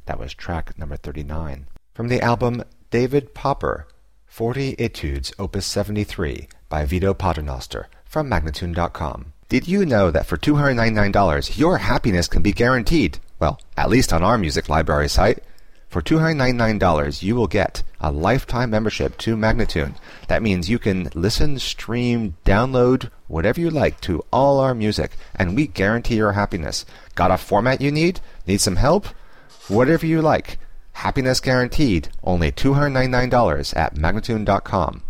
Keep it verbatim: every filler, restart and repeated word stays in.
That was track number thirty-nine. From the album David Popper, forty Etudes, Opus seventy-three, by Vito Paternoster, from Magnatune dot com. Did you know that for two hundred ninety-nine dollars, your happiness can be guaranteed? Well, at least on our music library site. For two hundred ninety-nine dollars, you will get a lifetime membership to Magnatune. That means you can listen, stream, download, whatever you like to all our music, and we guarantee your happiness. Got a format you need? Need some help? Whatever you like. Happiness guaranteed. Only two hundred ninety-nine dollars at Magnatune dot com.